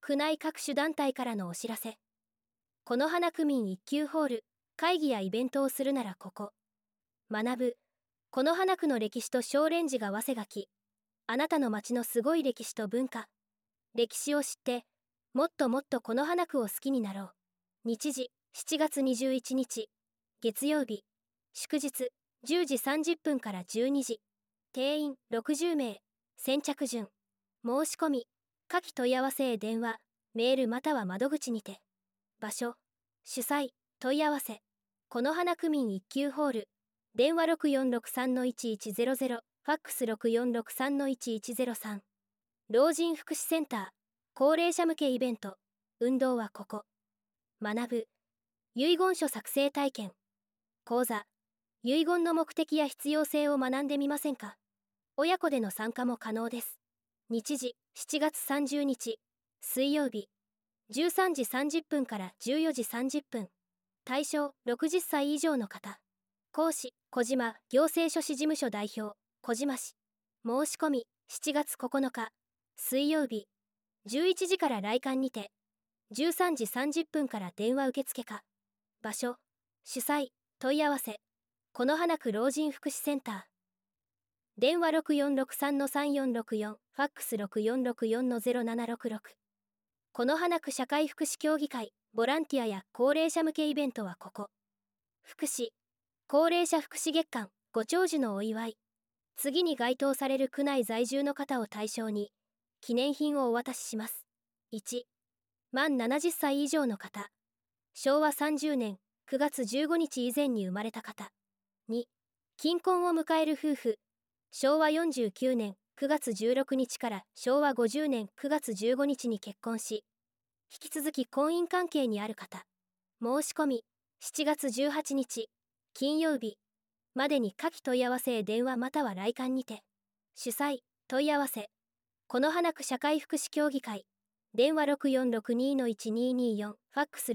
区内各種団体からのお知らせ。この花区民一級ホール、会議やイベントをするならここ。学ぶ。この花区の歴史と少蓮寺が早稲垣。あなたの町のすごい歴史と文化。歴史を知って、もっともっとこの花区を好きになろう。日時、7月21日。月曜日。祝日、10時30分から12時。定員60名。先着順。申し込み。下記問い合わせへ電話、メールまたは窓口にて。場所、主催、問い合わせ。この花区民一級ホール。電話6463-1100、ファックス6463-1103。老人福祉センター、高齢者向けイベント。運動はここ。学ぶ。遺言書作成体験。講座。遺言の目的や必要性を学んでみませんか？親子での参加も可能です。日時、7月30日。水曜日。13時30分から14時30分。対象、60歳以上の方。講師、小島行政書士事務所代表、小島氏。申し込み、7月9日。水曜日。11時から来館にて。13時30分から電話受付か。場所、主催、問い合わせ。この花区老人福祉センター。電話6463-3464、ファックス6464-0766。この花区社会福祉協議会、ボランティアや高齢者向けイベントはここ。福祉、高齢者福祉月間、ご長寿のお祝い。次に該当される区内在住の方を対象に、記念品をお渡しします。1、満70歳以上の方。昭和30年9月15日以前に生まれた方。2、金婚を迎える夫婦。昭和49年9月16日から昭和50年9月15日に結婚し、引き続き婚姻関係にある方。申し込み、7月18日、金曜日、までに下記問い合わせへ電話または来館にて。主催、問い合わせ。この花区社会福祉協議会。電話6462-1224、ファックス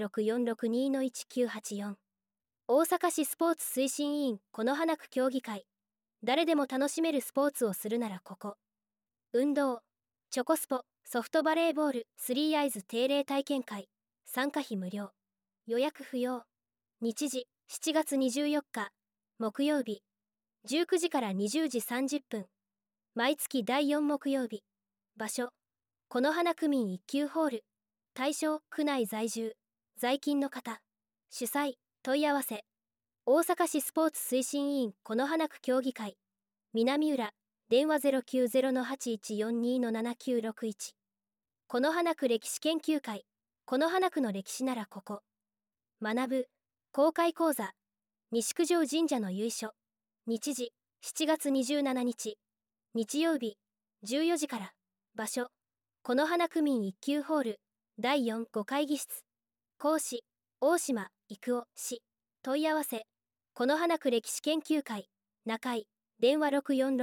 6462-1984。大阪市スポーツ推進委員この花区協議会。誰でも楽しめるスポーツをするならここ。運動、チョコスポ、ソフトバレーボール、スリーアイズ定例体験会。参加費無料。予約不要。日時、7月24日、木曜日。19時から20時30分。毎月第4木曜日。場所、この花区民一級ホール。対象、区内在住、在勤の方。主催、問い合わせ。大阪市スポーツ推進委員この花区協議会。南浦、電話090-8142-7961。この花区歴史研究会。この花区の歴史ならここ。学ぶ、公開講座。西九条神社の由緒。日時、7月27日。日曜日、14時から。場所、この花区民一級ホール、第4、5会議室。講師、大島育夫氏。問い合わせ、この花区歴史研究会、中井、電話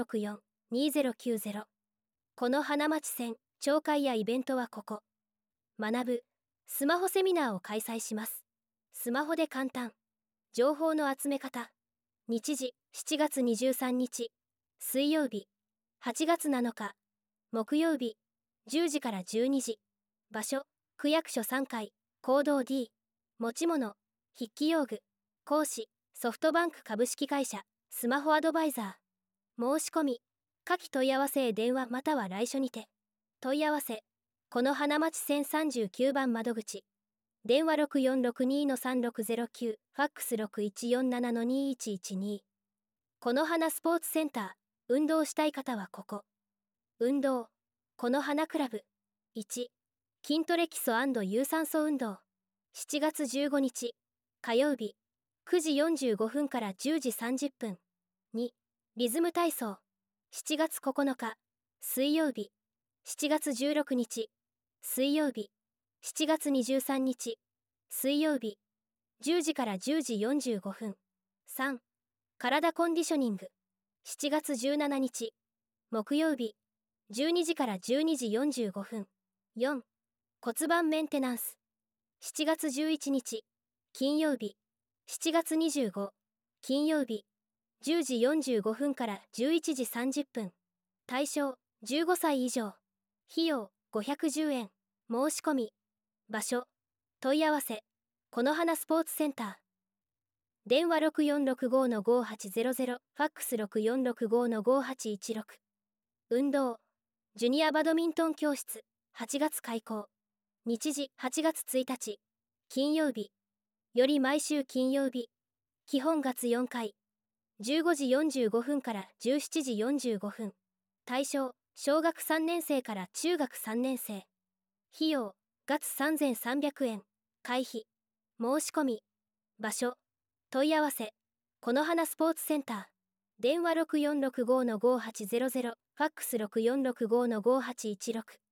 6464-2090。この花町線、町会やイベントはここ。学ぶ、スマホセミナーを開催します。スマホで簡単。情報の集め方。日時、7月23日。水曜日。8月7日。木曜日。10時から12時。場所、区役所3階、講堂 D。持ち物、筆記用具。講師、ソフトバンク株式会社、スマホアドバイザー。申し込み、下記問い合わせへ電話または来所にて。問い合わせ、この花町線39番窓口。電話6462-3609、ファックス6147-2112。この花スポーツセンター、運動したい方はここ。運動、この花クラブ。1、筋トレ基礎&有酸素運動。7月15日、火曜日、9時45分から10時30分。2、リズム体操。7月9日、水曜日。7月16日、水曜日。7月23日、水曜日。10時から10時45分。3、体コンディショニング。7月17日、木曜日。12時から12時45分。4、骨盤メンテナンス。7月11日、金曜日。7月25、金曜日。10時45分から11時30分。対象、15歳以上。費用、510円。 申し込み場所問い合わせこの花スポーツセンター。電話6465-5800、ファックス6465-5816。運動ジュニアバドミントン教室8月開講。日時8月1日金曜日より毎週金曜日。基本月4回15時45分から17時45分。対象小学3年生から中学3年生。費用月3300円。会費申し込み場所問い合わせこの花スポーツセンター。電話6465-5800、ファックス6465-5816。